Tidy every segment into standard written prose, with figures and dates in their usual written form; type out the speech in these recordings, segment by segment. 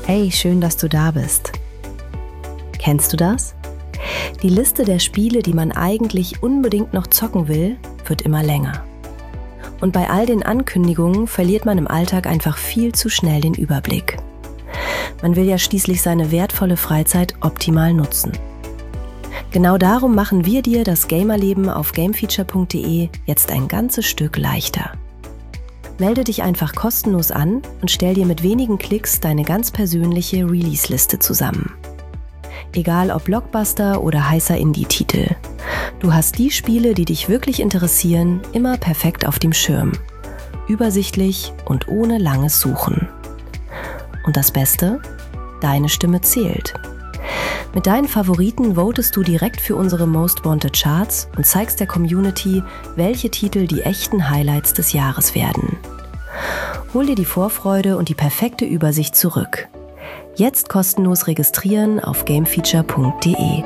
Hey, schön, dass du da bist. Kennst du das? Die Liste der Spiele, die man eigentlich unbedingt noch zocken will, wird immer länger. Und bei all den Ankündigungen verliert man im Alltag einfach viel zu schnell den Überblick. Man will ja schließlich seine wertvolle Freizeit optimal nutzen. Genau darum machen wir dir das Gamerleben auf gamefeature.de jetzt ein ganzes Stück leichter. Melde dich einfach kostenlos an und stell dir mit wenigen Klicks deine ganz persönliche Release-Liste zusammen. Egal ob Blockbuster oder heißer Indie-Titel. Du hast die Spiele, die dich wirklich interessieren, immer perfekt auf dem Schirm. Übersichtlich und ohne langes Suchen. Und das Beste? Deine Stimme zählt. Mit deinen Favoriten votest du direkt für unsere Most Wanted Charts und zeigst der Community, welche Titel die echten Highlights des Jahres werden. Hol dir die Vorfreude und die perfekte Übersicht zurück. Jetzt kostenlos registrieren auf gamefeature.de.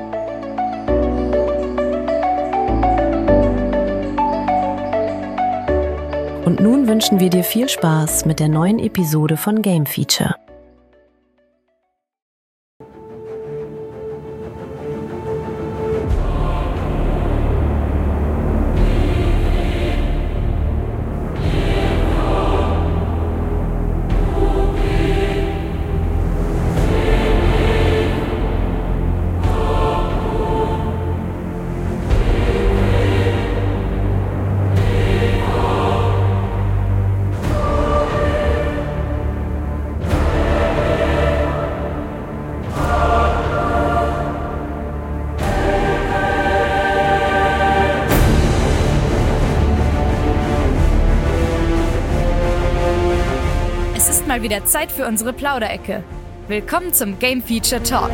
Und nun wünschen wir dir viel Spaß mit der neuen Episode von Game Feature. Mal wieder Zeit für unsere Plauderecke. Willkommen zum Game Feature Talk.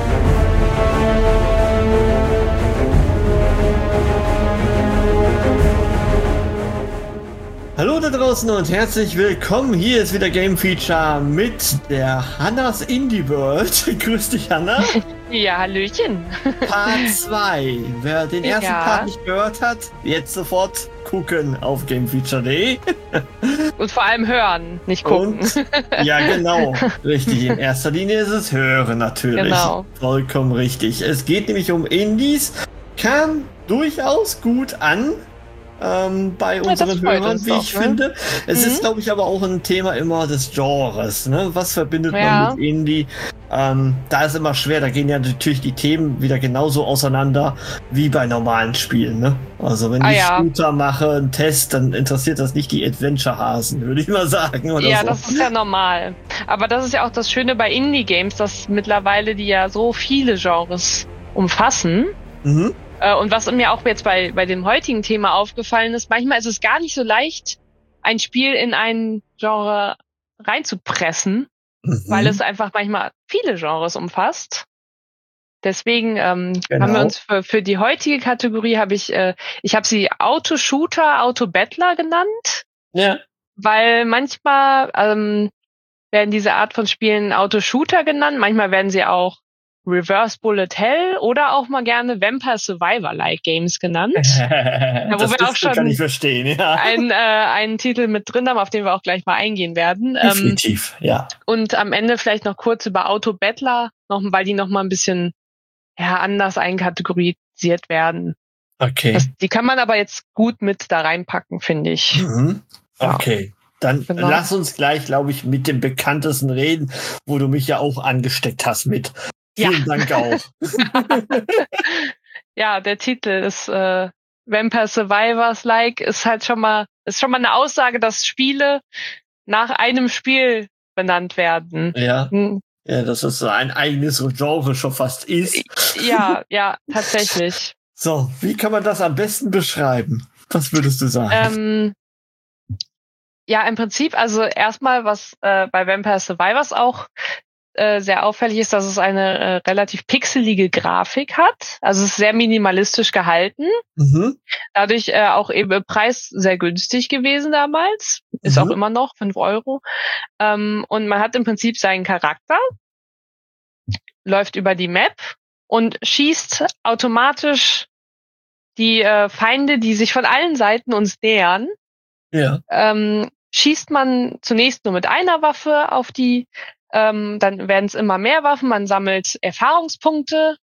Hallo da draußen und herzlich willkommen. Hier ist wieder Game Feature mit der Hannas Indie World. Grüß dich, Hanna. Ja, Hallöchen. Part 2. Wer den ersten Part nicht gehört hat, jetzt sofort gucken auf gamefeature.de. Und vor allem hören, nicht gucken. Und, ja, genau. Richtig. In erster Linie ist es hören natürlich. Genau. Vollkommen richtig. Es geht nämlich um Indies. Kam durchaus gut an. Bei unseren Hörern, wie ich finde. Es ist, glaube ich, aber auch ein Thema immer des Genres. Ne? Was verbindet man mit Indie? Da ist immer schwer. Da gehen ja natürlich die Themen wieder genauso auseinander wie bei normalen Spielen. Ne? Also wenn ich Shooter mache, einen Test, dann interessiert das nicht die Adventure-Hasen, würde ich mal sagen. Oder ja, so. Das ist ja normal. Aber das ist ja auch das Schöne bei Indie-Games, dass mittlerweile die ja so viele Genres umfassen. Mhm. Und was mir auch jetzt bei dem heutigen Thema aufgefallen ist, manchmal ist es gar nicht so leicht, ein Spiel in ein Genre reinzupressen, weil es einfach manchmal viele Genres umfasst. Deswegen haben wir uns für die heutige Kategorie, ich habe sie Auto-Shooter, Auto-Battler genannt. Ja. Weil manchmal werden diese Art von Spielen Auto-Shooter genannt, manchmal werden sie auch Reverse Bullet Hell oder auch mal gerne Vampire Survivor-like Games genannt. Wo wir auch schon kann ich verstehen, ja. einen Titel mit drin haben, auf den wir auch gleich mal eingehen werden. Definitiv, ja. Und am Ende vielleicht noch kurz über Auto-Battler, weil die noch mal ein bisschen anders einkategorisiert werden. Okay. Die kann man aber jetzt gut mit da reinpacken, finde ich. Mhm. Okay. Dann lass uns gleich, glaube ich, mit dem Bekanntesten reden, wo du mich ja auch angesteckt hast mit. Vielen Dank auch. Ja, der Titel ist Vampire Survivors-like, ist halt schon mal eine Aussage, dass Spiele nach einem Spiel benannt werden. Ja. Ja, dass es so ein eigenes Genre schon fast ist. Ja, tatsächlich. So, wie kann man das am besten beschreiben? Was würdest du sagen? Ja, im Prinzip, also erstmal, was bei Vampire Survivors auch sehr auffällig ist, dass es eine relativ pixelige Grafik hat. Also es ist sehr minimalistisch gehalten. Mhm. Dadurch auch eben Preis sehr günstig gewesen damals. Ist auch immer noch 5 €. Und man hat im Prinzip seinen Charakter, läuft über die Map und schießt automatisch die Feinde, die sich von allen Seiten uns nähern. Ja. Schießt man zunächst nur mit einer Waffe auf die Dann werden es immer mehr Waffen, man sammelt Erfahrungspunkte,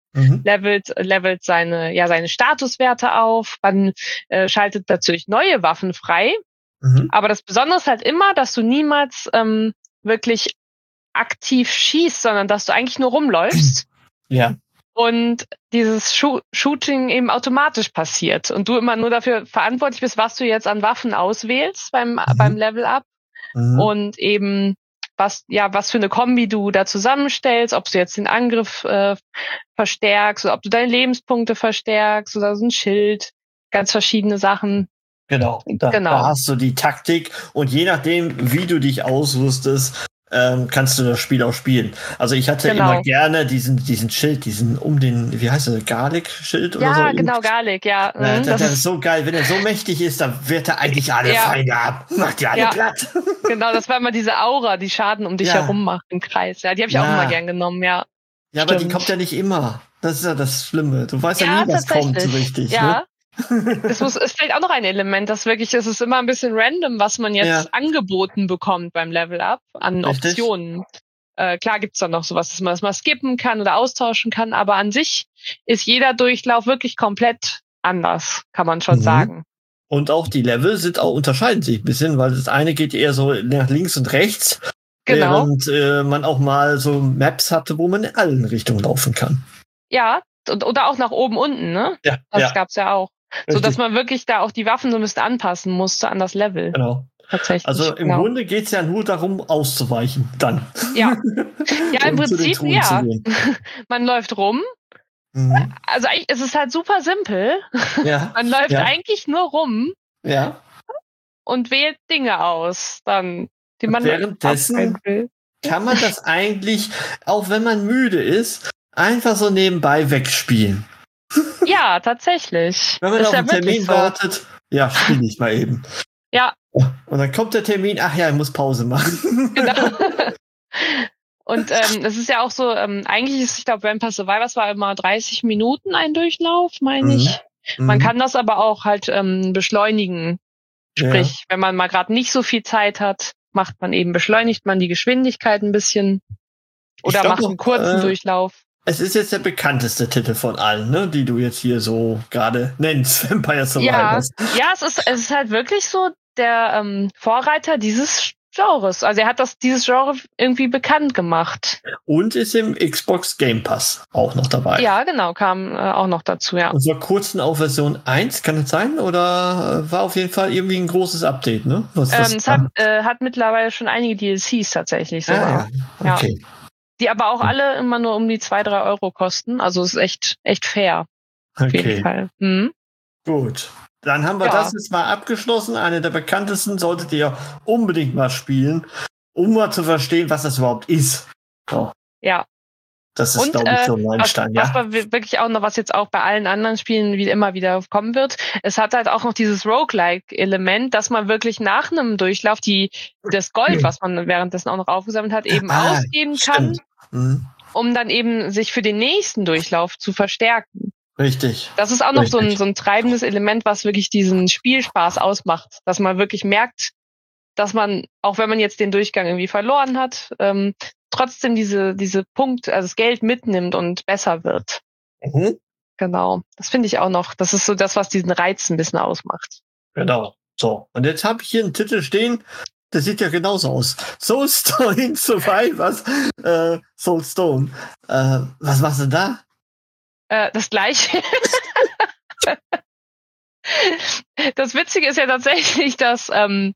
levelt seine Statuswerte auf, man schaltet natürlich neue Waffen frei. Aber das Besondere ist halt immer, dass du niemals wirklich aktiv schießt, sondern dass du eigentlich nur rumläufst. Ja. Und dieses Shooting eben automatisch passiert. Und du immer nur dafür verantwortlich bist, was du jetzt an Waffen auswählst beim Level-Up. Und eben was für eine Kombi du da zusammenstellst, ob du jetzt den Angriff verstärkst oder ob du deine Lebenspunkte verstärkst oder so ein Schild, ganz verschiedene Sachen. Genau. Da hast du die Taktik und je nachdem, wie du dich ausrüstest, kannst du das Spiel auch spielen. Also ich hatte immer gerne diesen Schild, wie heißt der, Garlic-Schild oder so? Ja, genau, Garlic, ja. Das ist so geil. Wenn er so mächtig ist, dann wird er eigentlich alle Feinde ab. Macht die alle platt. Genau, das war immer diese Aura, die Schaden um dich herum macht im Kreis. Ja, die habe ich auch immer gern genommen, ja. Ja, aber die kommt ja nicht immer. Das ist ja das Schlimme. Du weißt ja nie, was kommt so richtig. Ja. Ne? Es ist vielleicht auch noch ein Element, es ist immer ein bisschen random, was man jetzt angeboten bekommt beim Level-Up an Optionen. Klar gibt's dann noch sowas, dass man das mal skippen kann oder austauschen kann, aber an sich ist jeder Durchlauf wirklich komplett anders, kann man schon sagen. Und auch die Level unterscheiden sich ein bisschen, weil das eine geht eher so nach links und rechts, während man auch mal so Maps hatte, wo man in allen Richtungen laufen kann. Ja, oder auch nach oben, unten, ne? Ja. Das gab's ja auch. Richtig. So dass man wirklich da auch die Waffen so ein bisschen anpassen musste an das Level. Genau. Tatsächlich. Also im Grunde geht's ja nur darum, auszuweichen dann. Ja. Ja, im Prinzip, ja. Man läuft rum. Also eigentlich, es ist halt super simpel. Ja. Man läuft eigentlich nur rum. Ja. Und wählt Dinge aus, dann, die man währenddessen will. Kann man das eigentlich, auch wenn man müde ist, einfach so nebenbei wegspielen. Ja, tatsächlich. Wenn man auf einen Termin wartet, spiele ich mal eben. Ja. Und dann kommt der Termin, ich muss Pause machen. Genau. Und es ist ja auch so, eigentlich ist, ich glaube, Vampire Survivors war immer 30 Minuten ein Durchlauf, meine ich. Man kann das aber auch halt beschleunigen. Sprich, wenn man mal gerade nicht so viel Zeit hat, beschleunigt man die Geschwindigkeit ein bisschen oder macht einen kurzen Durchlauf. Es ist jetzt der bekannteste Titel von allen, ne, die du jetzt hier so gerade nennst, Vampire Survivors. Ja, es ist halt wirklich so der Vorreiter dieses Genres. Also er hat dieses Genre irgendwie bekannt gemacht. Und ist im Xbox Game Pass auch noch dabei. Ja, genau, kam auch noch dazu, ja. Und war kurz auf Version 1, kann das sein? Oder war auf jeden Fall irgendwie ein großes Update, ne? Es hat mittlerweile schon einige DLCs tatsächlich sogar. Okay. Ja. Die aber auch alle immer nur um die 2-3 Euro kosten. Also es ist echt fair. Auf jeden Fall. Gut. Dann haben wir das jetzt mal abgeschlossen. Eine der bekanntesten solltet ihr unbedingt mal spielen, um mal zu verstehen, was das überhaupt ist. So. Ja. Das ist, glaube ich, so ein Meilenstein, was wirklich auch noch, was jetzt auch bei allen anderen Spielen immer wieder kommen wird, es hat halt auch noch dieses Roguelike-Element, dass man wirklich nach einem Durchlauf das Gold, was man währenddessen auch noch aufgesammelt hat, eben ausgeben kann, um dann eben sich für den nächsten Durchlauf zu verstärken. Richtig. Das ist auch noch so ein treibendes Element, was wirklich diesen Spielspaß ausmacht, dass man wirklich merkt, dass man, auch wenn man jetzt den Durchgang irgendwie verloren hat, trotzdem diese Punkte, also das Geld mitnimmt und besser wird. Genau. Das finde ich auch noch. Das ist so das, was diesen Reiz ein bisschen ausmacht. Genau. So. Und jetzt habe ich hier einen Titel stehen, der sieht ja genauso aus. Soulstone Survivors. Soulstone. Was machst du da? Das Gleiche. Das Witzige ist ja tatsächlich, dass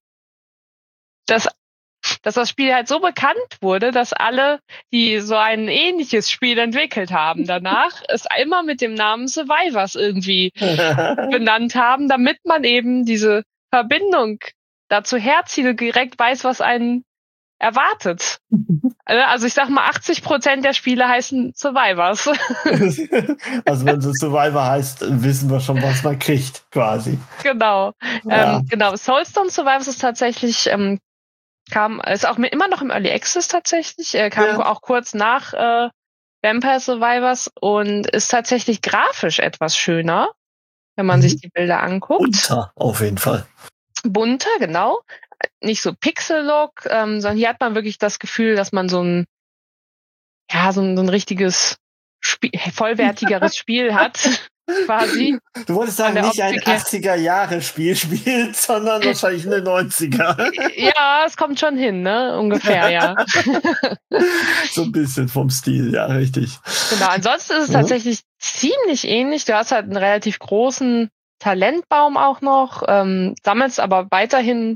das Spiel halt so bekannt wurde, dass alle, die so ein ähnliches Spiel entwickelt haben, danach es immer mit dem Namen Survivors irgendwie benannt haben, damit man eben diese Verbindung dazu herzieht und direkt weiß, was einen erwartet. Also ich sag mal, 80% der Spiele heißen Survivors. Also wenn es Survivor heißt, wissen wir schon, was man kriegt, quasi. Genau. Genau. Soulstone Survivors ist tatsächlich ist auch immer noch im Early Access tatsächlich, kam auch kurz nach Vampire Survivors und ist tatsächlich grafisch etwas schöner, wenn man sich die Bilder anguckt. Bunter, auf jeden Fall. Bunter, genau. Nicht so Pixel-Look, sondern hier hat man wirklich das Gefühl, dass man so ein so ein richtiges vollwertigeres Spiel hat, quasi. Du wolltest sagen, nicht ein 80er-Jahre-Spiel spielt, sondern wahrscheinlich eine 90er. Ja, es kommt schon hin, ne? Ungefähr, ja. So ein bisschen vom Stil, ja, richtig. Genau, ansonsten ist es tatsächlich ziemlich ähnlich. Du hast halt einen relativ großen Talentbaum auch noch, sammelst aber weiterhin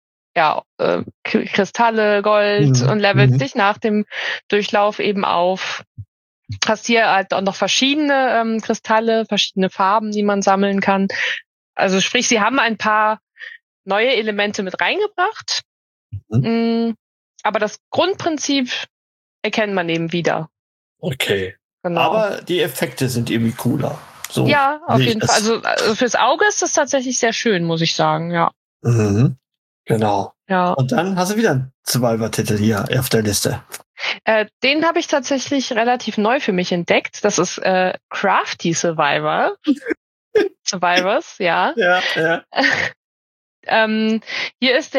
Kristalle, Gold und levelst dich nach dem Durchlauf eben auf. Hast hier halt auch noch verschiedene Kristalle, verschiedene Farben, die man sammeln kann. Also sprich, sie haben ein paar neue Elemente mit reingebracht. Aber das Grundprinzip erkennt man eben wieder. Okay. Genau. Aber die Effekte sind irgendwie cooler. So ja, auf jeden Fall. Also fürs Auge ist das tatsächlich sehr schön, muss ich sagen, ja. Genau. Ja. Und dann hast du wieder einen Survivor-Titel hier auf der Liste. Den habe ich tatsächlich relativ neu für mich entdeckt. Das ist Crafty Survivor. Survivors, ja. Ja. Hier ist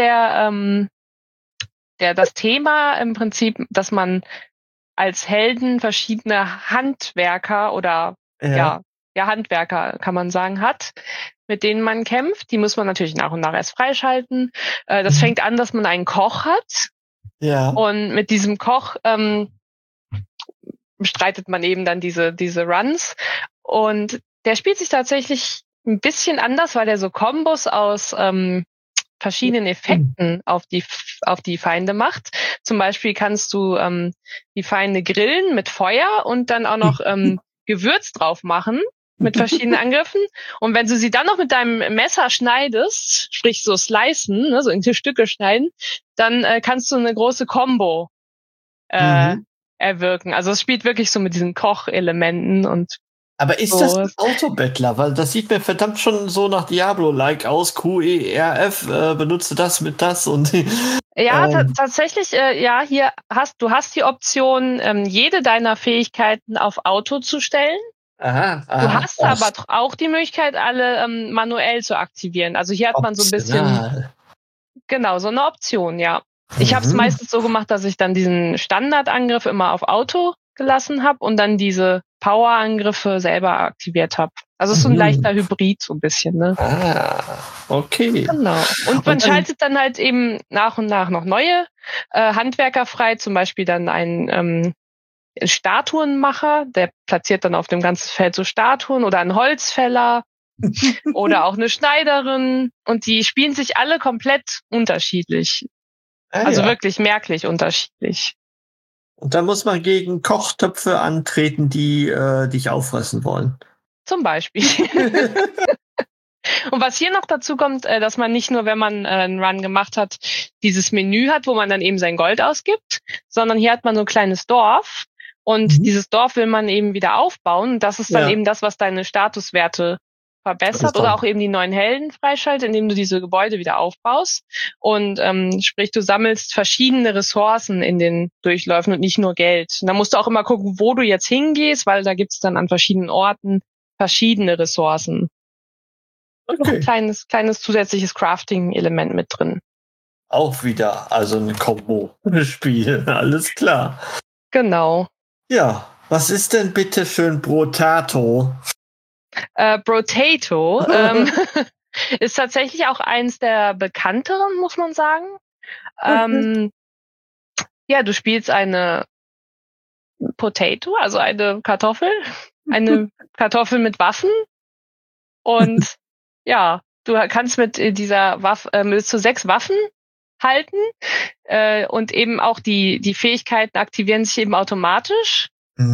das Thema im Prinzip, dass man als Helden verschiedene Handwerker oder Handwerker, kann man sagen, hat, mit denen man kämpft. Die muss man natürlich nach und nach erst freischalten. Das fängt an, dass man einen Koch hat. Ja. Und mit diesem Koch bestreitet man eben dann diese Runs. Und der spielt sich tatsächlich ein bisschen anders, weil er so Kombos aus verschiedenen Effekten auf die Feinde macht. Zum Beispiel kannst du die Feinde grillen mit Feuer und dann auch noch Gewürz drauf machen mit verschiedenen Angriffen. Und wenn du sie dann noch mit deinem Messer schneidest, sprich so slicen, ne, so in Stücke schneiden, dann kannst du eine große Combo erwirken. Also es spielt wirklich so mit diesen Kochelementen und aber ist das ein Autobettler? Weil das sieht mir verdammt schon so nach Diablo-like aus. QERF, benutze das mit das und ja, tatsächlich, hier du hast die Option, jede deiner Fähigkeiten auf Auto zu stellen. Aha, du hast aber auch die Möglichkeit, alle manuell zu aktivieren. Also hier hat man so ein bisschen so eine Option, ja. Ich habe es meistens so gemacht, dass ich dann diesen Standardangriff immer auf Auto gelassen habe und dann diese Power-Angriffe selber aktiviert habe. Also es ist so ein leichter Hybrid so ein bisschen, ne? Okay. Genau. Und man schaltet dann halt eben nach und nach noch neue Handwerker frei, zum Beispiel dann einen Statuenmacher, der platziert dann auf dem ganzen Feld so Statuen oder einen Holzfäller oder auch eine Schneiderin und die spielen sich alle komplett unterschiedlich. Also wirklich merklich unterschiedlich. Und dann muss man gegen Kochtöpfe antreten, die dich auffressen wollen. Zum Beispiel. Und was hier noch dazu kommt, dass man nicht nur, wenn man einen Run gemacht hat, dieses Menü hat, wo man dann eben sein Gold ausgibt, sondern hier hat man so ein kleines Dorf und dieses Dorf will man eben wieder aufbauen. Das ist dann eben das, was deine Statuswerte verbessert oder auch eben die neuen Helden freischaltet, indem du diese Gebäude wieder aufbaust. Und sprich, du sammelst verschiedene Ressourcen in den Durchläufen und nicht nur Geld. Und da musst du auch immer gucken, wo du jetzt hingehst, weil da gibt's dann an verschiedenen Orten verschiedene Ressourcen. Okay. Ein kleines zusätzliches Crafting-Element mit drin. Auch wieder, also ein Kombo-Spiel, alles klar. Genau. Ja, was ist denn bitte für ein Brotato? Brotato ist tatsächlich auch eins der bekannteren, muss man sagen. Du spielst eine Potato, also eine Kartoffel mit Waffen und du kannst mit dieser Waffe bis zu 6 Waffen halten und eben auch die Fähigkeiten aktivieren sich eben automatisch.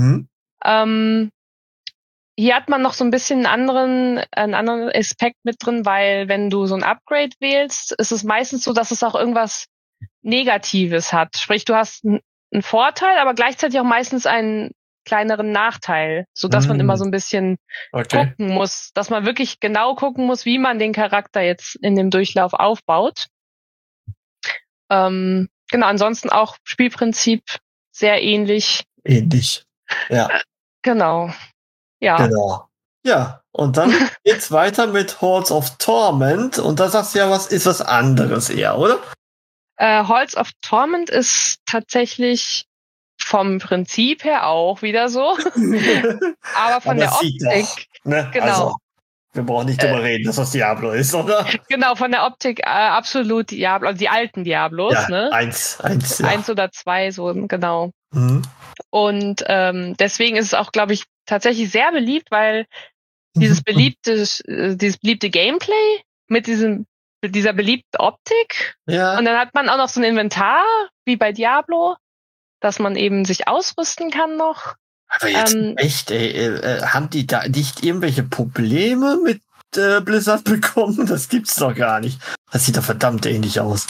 Hier hat man noch so ein bisschen einen anderen Aspekt mit drin, weil wenn du so ein Upgrade wählst, ist es meistens so, dass es auch irgendwas Negatives hat. Sprich, du hast einen Vorteil, aber gleichzeitig auch meistens einen kleineren Nachteil, sodass man immer so ein bisschen gucken muss, dass man wirklich genau gucken muss, wie man den Charakter jetzt in dem Durchlauf aufbaut. Ansonsten auch Spielprinzip sehr ähnlich. Ähnlich, ja. Genau. Ja. Genau. Ja, und dann geht's weiter mit Halls of Torment und da sagst du ja, ist was anderes eher, oder? Halls of Torment ist tatsächlich vom Prinzip her auch wieder so. Aber von der Optik. Doch, ne? Genau. Also, wir brauchen nicht drüber reden, dass das Diablo ist, oder? Genau, von der Optik absolut Diablo, also die alten Diablos, ja, ne? Eins, ja. 1 oder 2, so, genau. Mhm. Und deswegen ist es auch, glaube ich, tatsächlich sehr beliebt, weil dieses beliebte Gameplay mit dieser beliebten Optik. Ja. Und dann hat man auch noch so ein Inventar, wie bei Diablo, dass man eben sich ausrüsten kann noch. Aber jetzt echt, haben die da nicht irgendwelche Probleme mit Blizzard bekommen? Das gibt's doch gar nicht. Das sieht doch verdammt ähnlich aus.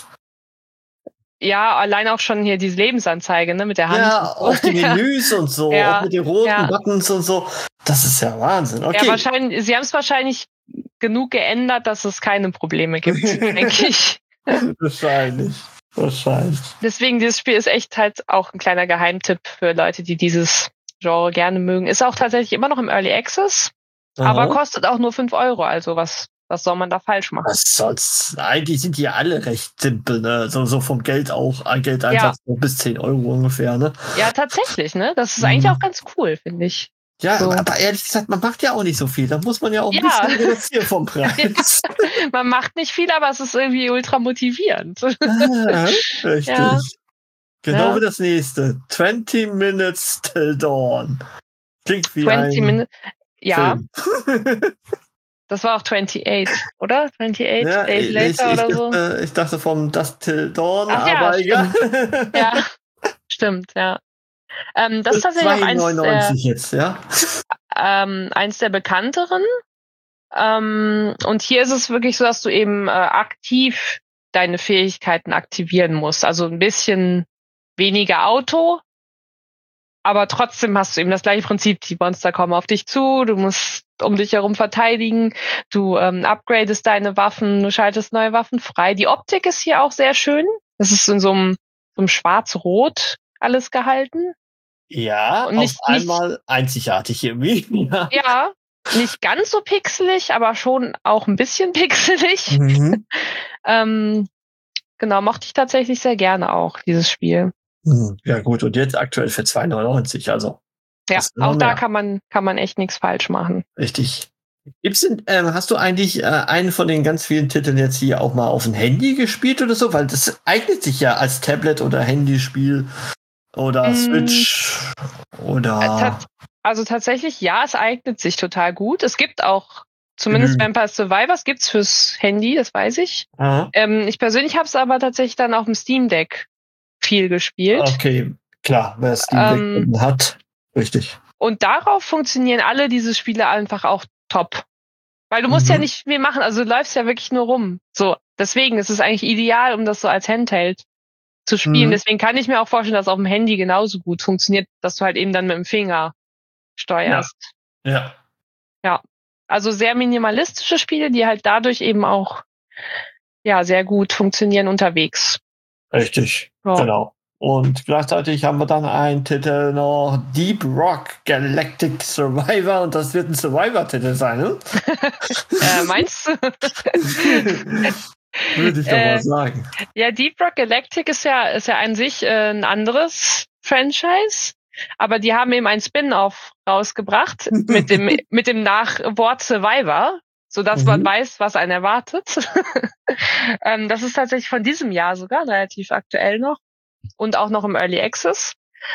Ja, allein auch schon hier diese Lebensanzeige, ne, mit der Hand. Ja, auch die Menüs und so, auch mit den roten Buttons und so. Das ist ja Wahnsinn. Okay. Ja, sie haben es wahrscheinlich genug geändert, dass es keine Probleme gibt, denke ich. Wahrscheinlich. Deswegen, dieses Spiel ist echt halt auch ein kleiner Geheimtipp für Leute, die dieses Genre gerne mögen. Ist auch tatsächlich immer noch im Early Access, aber kostet auch nur 5 €. Also was soll man da falsch machen? Was soll's? Eigentlich sind die ja alle recht simpel, ne? So vom Geld auch, Geldeinsatz bis 10 € ungefähr, ne? Ja, tatsächlich, ne? Das ist eigentlich auch ganz cool, finde ich. Ja, so. Aber ehrlich gesagt, man macht ja auch nicht so viel. Da muss man ja auch ein bisschen reduzieren vom Preis. Man macht nicht viel, aber es ist irgendwie ultra motivierend. Richtig. Ja. Genau wie das nächste. 20 Minutes Till Dawn. Klingt wie 20 Minutes. Ja. Film. Das war auch 28, oder? 28 Days Later oder so? Ich dachte vom Dust Till Dawn, aber egal. Ja, stimmt, ja. Das ist tatsächlich auch 2,99 jetzt, ja? Eins der bekannteren. Und hier ist es wirklich so, dass du eben aktiv deine Fähigkeiten aktivieren musst. Also ein bisschen weniger Auto, aber trotzdem hast du eben das gleiche Prinzip. Die Monster kommen auf dich zu, du musst um dich herum verteidigen, du upgradest deine Waffen, du schaltest neue Waffen frei. Die Optik ist hier auch sehr schön. Das ist in so einem Schwarz-Rot alles gehalten. Ja, und auf einmal einzigartig irgendwie. Ja, nicht ganz so pixelig, aber schon auch ein bisschen pixelig. Mhm. Genau, mochte ich tatsächlich sehr gerne auch, dieses Spiel. Ja gut, und jetzt aktuell für 2,99, also. Ja, auch da kann man echt nichts falsch machen. Richtig. Hast du eigentlich einen von den ganz vielen Titeln jetzt hier auch mal auf dem Handy gespielt oder so? Weil das eignet sich ja als Tablet- oder Handyspiel oder Switch oder... Also tatsächlich, ja, es eignet sich total gut. Es gibt auch, zumindest Vampire Survivors gibt's fürs Handy, das weiß ich. Ich persönlich habe es aber tatsächlich dann auf dem Steam Deck viel gespielt. Okay, klar, wer Steam Deck hat, richtig. Und darauf funktionieren alle diese Spiele einfach auch top. Weil du musst ja nicht viel machen, also du läufst ja wirklich nur rum. So, deswegen ist es eigentlich ideal, um das so als Handheld zu spielen. Deswegen kann ich mir auch vorstellen, dass auf dem Handy genauso gut funktioniert, dass du halt eben dann mit dem Finger steuerst. Ja. Also sehr minimalistische Spiele, die halt dadurch eben auch sehr gut funktionieren unterwegs. Richtig, genau. Und gleichzeitig haben wir dann einen Titel noch, Deep Rock Galactic Survivor, und das wird ein Survivor-Titel sein, ne? Meinst du? Würde ich doch mal sagen. Ja, Deep Rock Galactic ist ja an sich ein anderes Franchise, aber die haben eben ein Spin-off rausgebracht mit dem Nachwort Survivor, sodass man weiß, was einen erwartet. Das ist tatsächlich von diesem Jahr sogar relativ aktuell noch und auch noch im Early Access.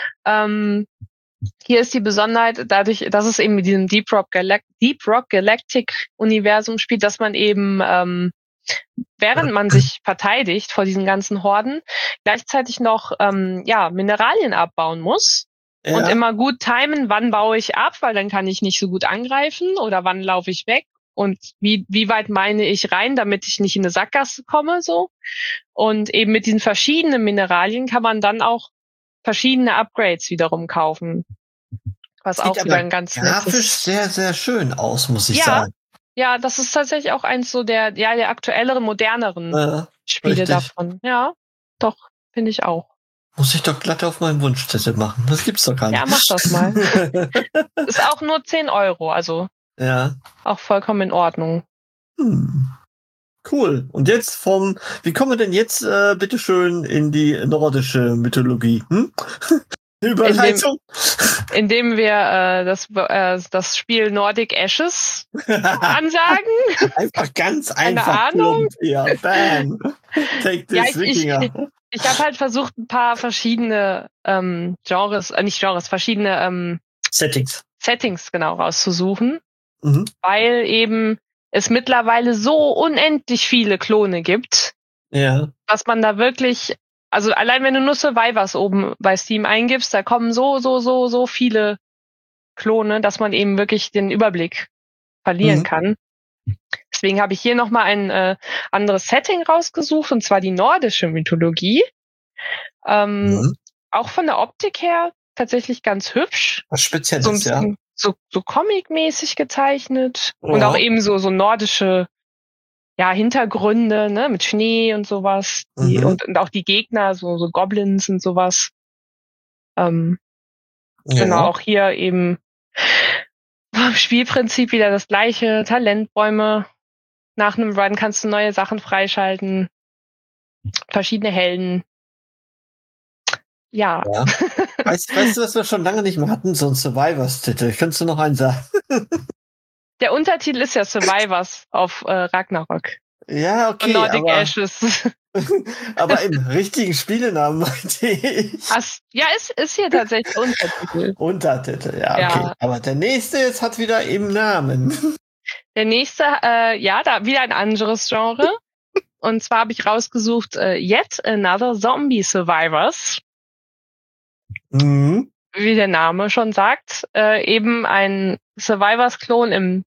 Hier ist die Besonderheit dadurch, dass es eben mit diesem Deep Rock Galactic Universum spielt, dass man eben während man sich verteidigt vor diesen ganzen Horden, gleichzeitig noch Mineralien abbauen muss. Ja. Und immer gut timen, wann baue ich ab, weil dann kann ich nicht so gut angreifen, oder wann laufe ich weg und wie weit meine ich rein, damit ich nicht in eine Sackgasse komme, so. Und eben mit diesen verschiedenen Mineralien kann man dann auch verschiedene Upgrades wiederum kaufen. Was auch wieder ein ganz grafisch sehr, sehr schön aus, muss ich sagen. Ja, das ist tatsächlich auch eins so der aktuelleren, moderneren Spiele davon. Ja, doch, finde ich auch. Muss ich doch glatt auf meinen Wunschzettel machen. Das gibt's doch gar nicht. Ja, mach das mal. Ist auch nur 10 €, also auch vollkommen in Ordnung. Cool. Und jetzt wie kommen wir denn jetzt bitteschön in die nordische Mythologie? Überleitung. Indem wir das Spiel Nordic Ashes ansagen. Einfach ganz einfach. Keine Ahnung. Ja, bam. Take this, Wikinger. Ich habe halt versucht, ein paar verschiedene verschiedene Settings genau rauszusuchen, weil eben es mittlerweile so unendlich viele Klone gibt, dass man da wirklich, also allein wenn du nur Survivors oben bei Steam eingibst, da kommen so viele Klone, dass man eben wirklich den Überblick verlieren kann. Deswegen habe ich hier nochmal ein anderes Setting rausgesucht, und zwar die nordische Mythologie. Auch von der Optik her tatsächlich ganz hübsch. Was Spezielles, so Comic-mäßig gezeichnet. Und auch eben so nordische Hintergründe, ne, mit Schnee und sowas. Und auch die Gegner, so Goblins und sowas. Genau, auch hier eben Spielprinzip wieder das gleiche. Talentbäume. Nach einem Run kannst du neue Sachen freischalten. Verschiedene Helden. Ja. Weißt du, was wir schon lange nicht mehr hatten? So ein Survivors-Titel. Könntest du noch einen sagen? Der Untertitel ist ja Survivors auf Ragnarok. Ja, okay. Nordic Ashes. Aber im richtigen Spielenamen meinte ich. Ist hier tatsächlich Untertitel. Untertitel, okay. Aber der nächste jetzt hat wieder eben Namen. Der nächste, da wieder ein anderes Genre. Und zwar habe ich rausgesucht Yet Another Zombie Survivors. Wie der Name schon sagt, eben ein Survivors-Klon im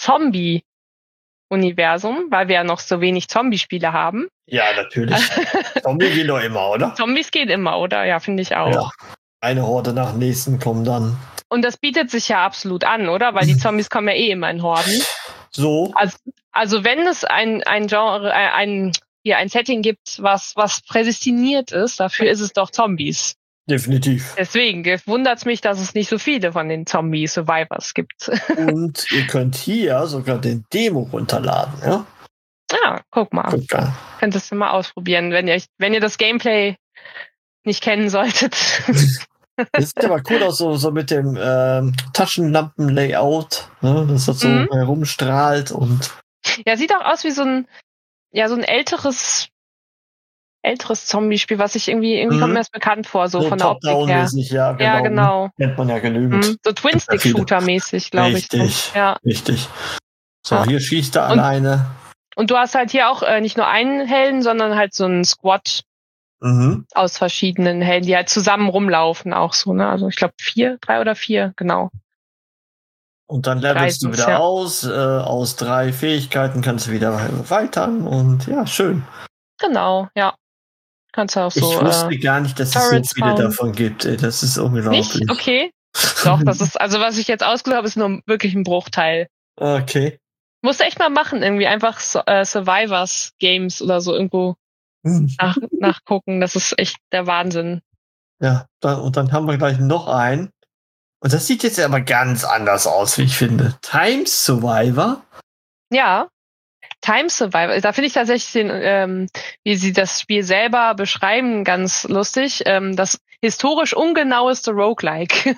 Zombie-Universum, weil wir ja noch so wenig Zombie-Spiele haben. Ja, natürlich. Zombies gehen doch immer, oder? Zombies gehen immer, oder? Ja, finde ich auch. Ja. Eine Horde nach nächsten kommen dann. Und das bietet sich ja absolut an, oder? Weil die Zombies kommen ja immer in Horden. So. Also wenn es ein Genre, ein Setting gibt, was prädestiniert ist, dafür ist es doch Zombies. Definitiv. Deswegen wundert es mich, dass es nicht so viele von den Zombie-Survivors gibt. Und ihr könnt hier sogar den Demo runterladen, ja? Ja, guck mal. Könntest du mal ausprobieren, wenn ihr das Gameplay nicht kennen solltet. Das sieht aber cool aus, so mit dem Taschenlampen-Layout, ne? Dass das so herumstrahlt und. Ja, sieht auch aus wie so ein älteres Zombie-Spiel, was ich irgendwie kommt mir das bekannt vor, so von der Optik her. Ja, genau. Kennt man ja genügend. So Twin-Stick-Shooter-mäßig, glaube ich. Richtig. So, hier schießt er alleine. Und du hast halt hier auch nicht nur einen Helden, sondern halt so einen Squad aus verschiedenen Helden, die halt zusammen rumlaufen auch so, ne? Also ich glaube 3 oder 4, genau. Und dann levelst du wieder aus 3 Fähigkeiten kannst du wieder erweitern und ja, schön. Genau, ja. Kannst du auch so. Ich wusste gar nicht, dass es so viele davon gibt. Das ist unglaublich. Nicht? Okay. Doch, das ist, also was ich jetzt ausgesucht habe, ist nur wirklich ein Bruchteil. Okay. Musst du echt mal machen, irgendwie einfach Survivors Games oder so irgendwo nachgucken. Das ist echt der Wahnsinn. Ja, und dann haben wir gleich noch einen. Und das sieht jetzt aber ganz anders aus, wie ich finde. Time Survivor? Ja. Time Survivor, da finde ich tatsächlich wie sie das Spiel selber beschreiben, ganz lustig. Das historisch ungenaueste Roguelike.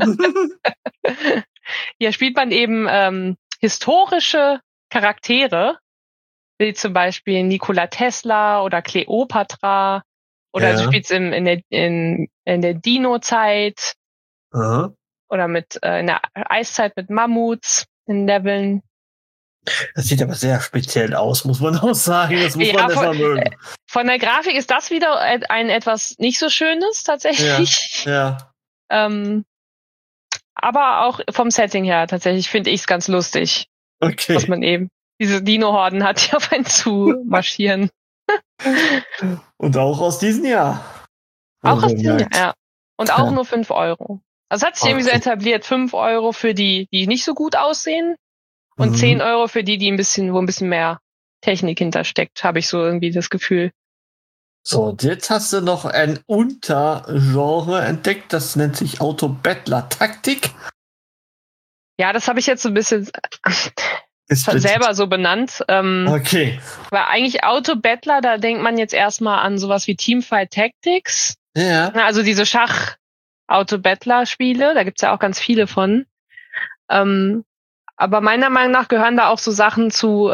Hier spielt man eben historische Charaktere, wie zum Beispiel Nikola Tesla oder Kleopatra, oder du spielst in der Dino-Zeit oder in der Eiszeit mit Mammuts in Leveln. Das sieht aber sehr speziell aus, muss man auch sagen. Das muss man erstmal mögen. Von der Grafik ist das wieder ein etwas nicht so schönes, tatsächlich. Ja. Aber auch vom Setting her, tatsächlich, finde ich es ganz lustig. Okay. Dass man eben diese Dino-Horden hat, die auf einen zu marschieren. Und auch aus diesem Jahr. Auch aus diesem Jahr, ja. Und auch nur 5 €. Also es hat sich irgendwie so etabliert, 5 € für die nicht so gut aussehen. Und 10 € für die wo ein bisschen mehr Technik hintersteckt, habe ich so irgendwie das Gefühl. So, und jetzt hast du noch ein Untergenre entdeckt, das nennt sich Auto-Battler-Taktik. Ja, das habe ich jetzt so ein bisschen selber so benannt. Okay. Weil eigentlich Auto-Battler, da denkt man jetzt erstmal an sowas wie Teamfight Tactics. Ja. Also diese Auto-Battler-Spiele. Da gibt's ja auch ganz viele von. Aber meiner Meinung nach gehören da auch so Sachen zu,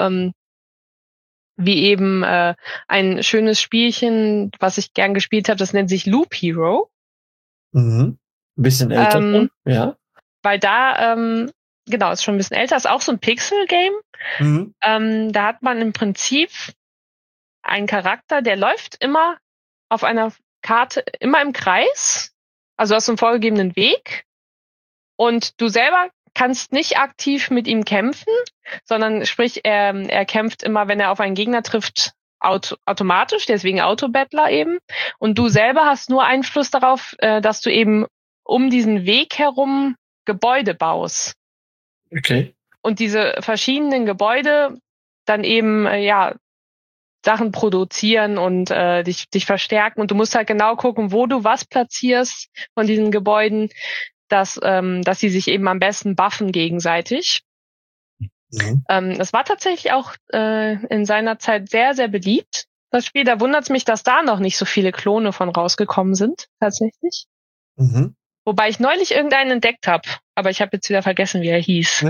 wie eben ein schönes Spielchen, was ich gern gespielt habe, das nennt sich Loop Hero. Mhm. Ein bisschen älter schon, ja. Weil da, genau, ist schon ein bisschen älter, ist auch so ein Pixel-Game. Mhm. Da hat man im Prinzip einen Charakter, der läuft immer auf einer Karte, immer im Kreis. Also du hast so einen vorgegebenen Weg. Und du selber kannst nicht aktiv mit ihm kämpfen, sondern sprich, er kämpft immer, wenn er auf einen Gegner trifft, automatisch, deswegen Auto-Battler eben. Und du selber hast nur Einfluss darauf, dass du eben um diesen Weg herum Gebäude baust. Okay. Und diese verschiedenen Gebäude dann eben, Sachen produzieren und dich verstärken. Und du musst halt genau gucken, wo du was platzierst von diesen Gebäuden, dass sie sich eben am besten buffen gegenseitig. Mhm. Das war tatsächlich auch in seiner Zeit sehr, sehr beliebt, das Spiel. Da wundert es mich, dass da noch nicht so viele Klone von rausgekommen sind, tatsächlich. Mhm. Wobei ich neulich irgendeinen entdeckt habe, aber ich habe jetzt wieder vergessen, wie er hieß.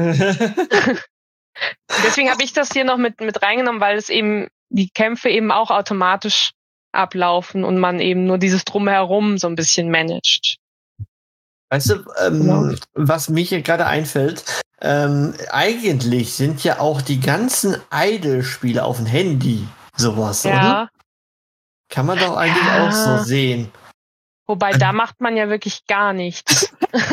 Deswegen habe ich das hier noch mit reingenommen, weil es eben die Kämpfe eben auch automatisch ablaufen und man eben nur dieses Drumherum so ein bisschen managt. Weißt du, was mir hier gerade einfällt, eigentlich sind ja auch die ganzen Idle-Spiele auf dem Handy sowas, oder? Kann man doch eigentlich auch so sehen. Wobei, da macht man ja wirklich gar nichts.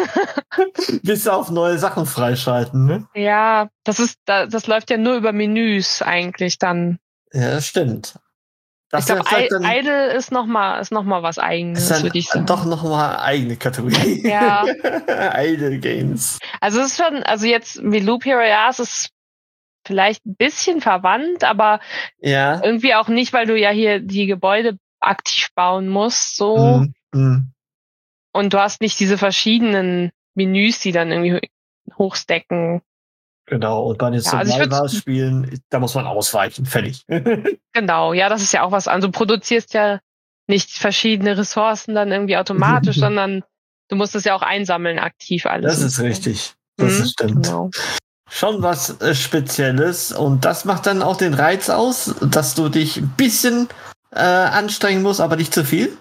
Bis auf neue Sachen freischalten, ne? Ja, das läuft ja nur über Menüs eigentlich dann. Ja, das stimmt. Ich glaube, Idle ist noch mal was Eigenes, würde ich sagen. Doch noch mal eigene Kategorie. Ja. Idle Games. Also es ist schon, also jetzt wie Loop Hero, ja, es ist vielleicht ein bisschen verwandt, aber irgendwie auch nicht, weil du ja hier die Gebäude aktiv bauen musst, so. Mhm. Und du hast nicht diese verschiedenen Menüs, die dann irgendwie hochstecken. Genau, und bei den Survival-Spielen, da muss man ausweichen, fertig. Genau, ja, das ist ja auch was an. Du produzierst ja nicht verschiedene Ressourcen dann irgendwie automatisch, sondern du musst es ja auch einsammeln, aktiv alles. Das ist richtig. Das stimmt. Genau. Schon was Spezielles. Und das macht dann auch den Reiz aus, dass du dich ein bisschen anstrengen musst, aber nicht zu viel?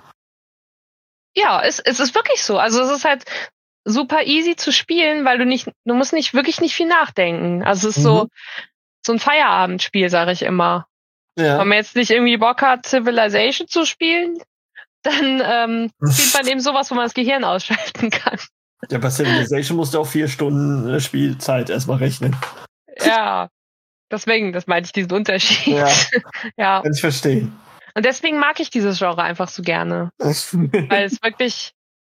Ja, es ist wirklich so. Also es ist halt super easy zu spielen, weil du musst wirklich nicht viel nachdenken. Also es ist so ein Feierabendspiel, sage ich immer. Ja. Wenn man jetzt nicht irgendwie Bock hat, Civilization zu spielen, dann spielt man eben sowas, wo man das Gehirn ausschalten kann. Ja, bei Civilization musst du auch 4 Stunden Spielzeit erstmal rechnen. Ja, deswegen, das meinte ich, diesen Unterschied. Ja. Kann ich verstehen. Und deswegen mag ich dieses Genre einfach so gerne. Weil es wirklich,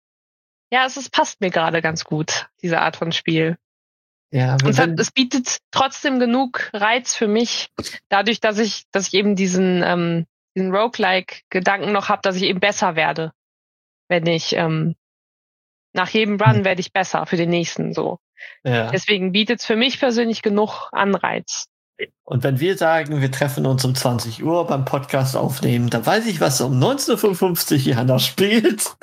es passt mir gerade ganz gut, diese Art von Spiel. Ja, und es bietet trotzdem genug Reiz für mich, dadurch, dass ich eben diesen Roguelike-Gedanken noch habe, dass ich eben besser werde. Wenn ich nach jedem Run werde ich besser für den nächsten so. Ja. Deswegen bietet es für mich persönlich genug Anreiz. Und wenn wir sagen, wir treffen uns um 20 Uhr beim Podcast aufnehmen, dann weiß ich, was um 19:55 Johanna spielt.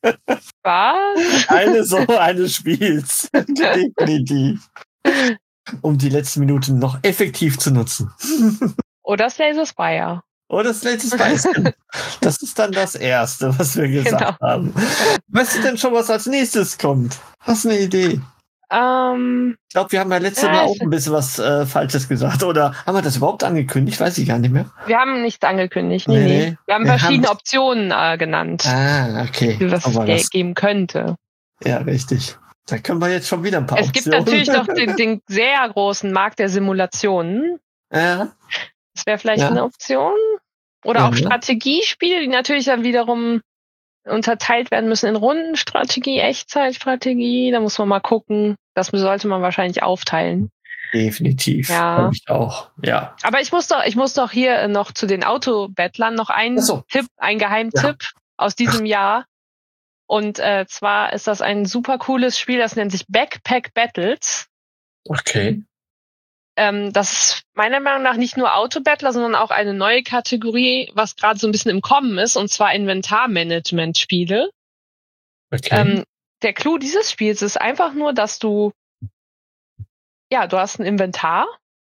Was? Eines Spiels. Definitiv. Um die letzten Minuten noch effektiv zu nutzen. Oder Slay the Spire. Oder Slay the Spire. Das ist dann das Erste, was wir gesagt haben. Weißt du denn schon, was als nächstes kommt? Hast du eine Idee? Ich glaube, wir haben ja letztes Mal auch ein bisschen was Falsches gesagt. Oder haben wir das überhaupt angekündigt? Weiß ich gar nicht mehr. Wir haben nichts angekündigt. Nee. Wir haben verschiedene Optionen genannt. Okay. Wie was es geben könnte. Ja, richtig. Da können wir jetzt schon wieder ein paar Optionen. Es gibt natürlich noch den sehr großen Markt der Simulationen. Ja. Das wäre vielleicht eine Option. Oder auch Strategiespiele, die natürlich dann wiederum unterteilt werden müssen in Rundenstrategie, Echtzeitstrategie. Da muss man mal gucken. Das sollte man wahrscheinlich aufteilen. Definitiv. Ja. Ich auch. Ja. Aber ich muss doch hier noch zu den Auto-Battlern noch einen Tipp, einen Geheimtipp aus diesem Jahr. Und zwar ist das ein super cooles Spiel, das nennt sich Backpack Battles. Okay. Das ist meiner Meinung nach nicht nur Auto-Battler, sondern auch eine neue Kategorie, was gerade so ein bisschen im Kommen ist, und zwar Inventarmanagement-Spiele. Okay. der Clou dieses Spiels ist einfach nur, dass du hast ein Inventar,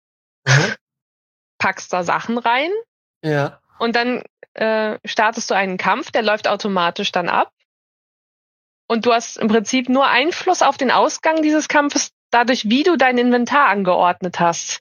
packst da Sachen rein und dann startest du einen Kampf, der läuft automatisch dann ab. Und du hast im Prinzip nur Einfluss auf den Ausgang dieses Kampfes, dadurch, wie du dein Inventar angeordnet hast.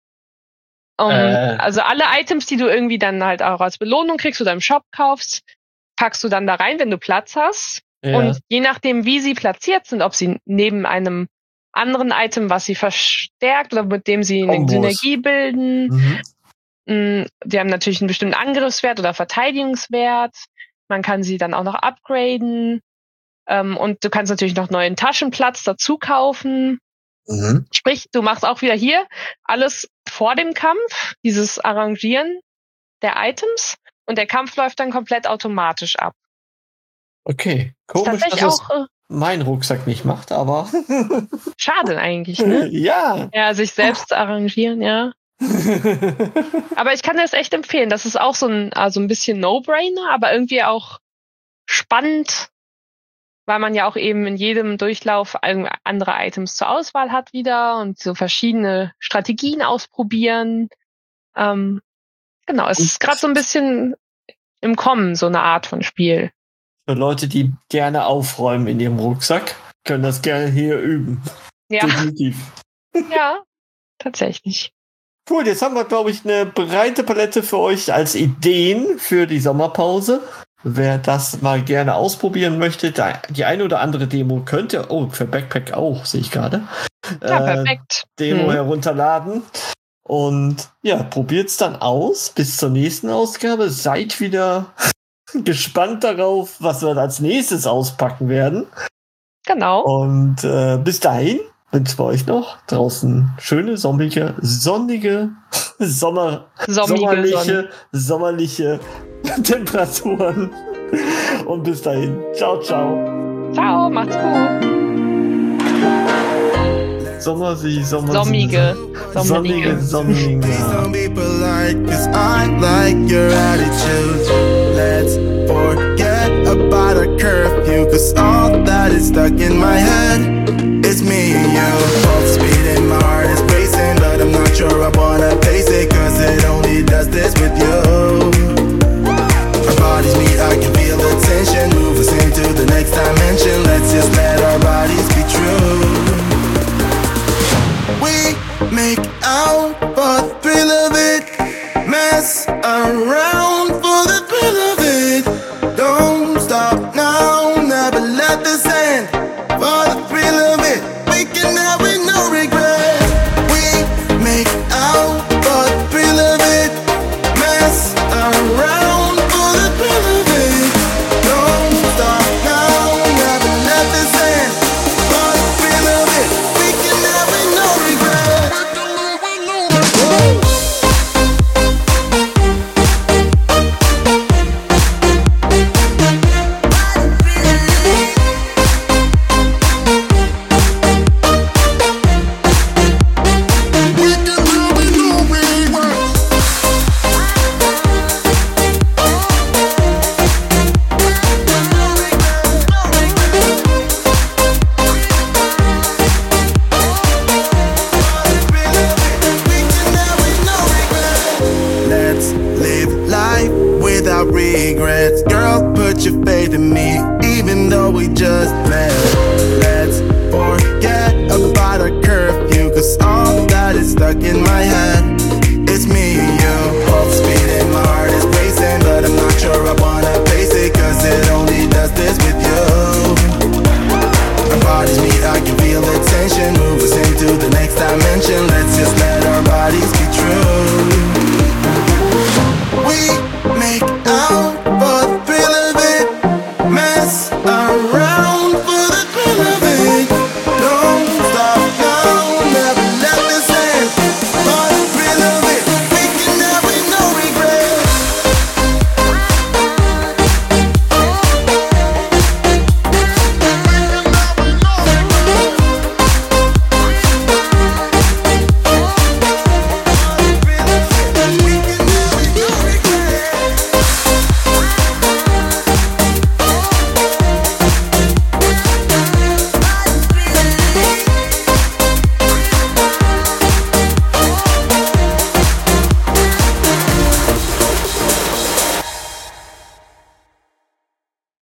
Also alle Items, die du irgendwie dann halt auch als Belohnung kriegst oder im Shop kaufst, packst du dann da rein, wenn du Platz hast. Ja. Und je nachdem, wie sie platziert sind, ob sie neben einem anderen Item, was sie verstärkt oder mit dem sie eine Synergie bilden. Die haben natürlich einen bestimmten Angriffswert oder Verteidigungswert. Man kann sie dann auch noch upgraden. Und du kannst natürlich noch neuen Taschenplatz dazu kaufen. Sprich, du machst auch wieder hier alles vor dem Kampf, dieses Arrangieren der Items. Und der Kampf läuft dann komplett automatisch ab. Okay, komisch, dass das mein Rucksack nicht macht, aber... Schade eigentlich, ne? Ja, sich selbst arrangieren, ja. Aber ich kann das echt empfehlen. Das ist auch so ein bisschen No-Brainer, aber irgendwie auch spannend, weil man ja auch eben in jedem Durchlauf andere Items zur Auswahl hat wieder und so verschiedene Strategien ausprobieren. Genau, es ist gerade so ein bisschen im Kommen, so eine Art von Spiel. Für Leute, die gerne aufräumen in ihrem Rucksack, können das gerne hier üben. Ja. Definitiv. Ja, tatsächlich. Cool, jetzt haben wir, glaube ich, eine breite Palette für euch als Ideen für die Sommerpause. Wer das mal gerne ausprobieren möchte, die eine oder andere Demo könnte, für Backpack auch, sehe ich gerade. Ja, perfekt. Demo herunterladen. Und ja, probiert's dann aus. Bis zur nächsten Ausgabe. Seid wieder gespannt darauf, was wir als nächstes auspacken werden. Genau. Und bis dahin wünschen wir euch noch draußen schöne, sonnige, sommerliche Temperaturen. Und bis dahin. Ciao, ciao. Ciao, macht's gut. Sommige. Some people like, 'cause I like your attitude. Let's forget about a curfew, 'cause all that is stuck in my head is me and you. Both speeding, my heart is racing, but I'm not sure I wanna face it, 'cause it only does this with you. Our bodies meet, I can feel the tension, move us into the next dimension. Let's just let our bodies be true. We make out for the thrill of it, mess around for the thrill of it. Don't stop now, never let this end. For the thrill of it, we can have it, no regret. We make out for the thrill of it, mess around for the thrill of it. Don't stop now, never let this end. For the thrill of it, we can have it, no regret. Let's live life without regrets. Girl, put your faith in me, even though we just met. Let's forget about a curfew, 'cause all that is stuck in my head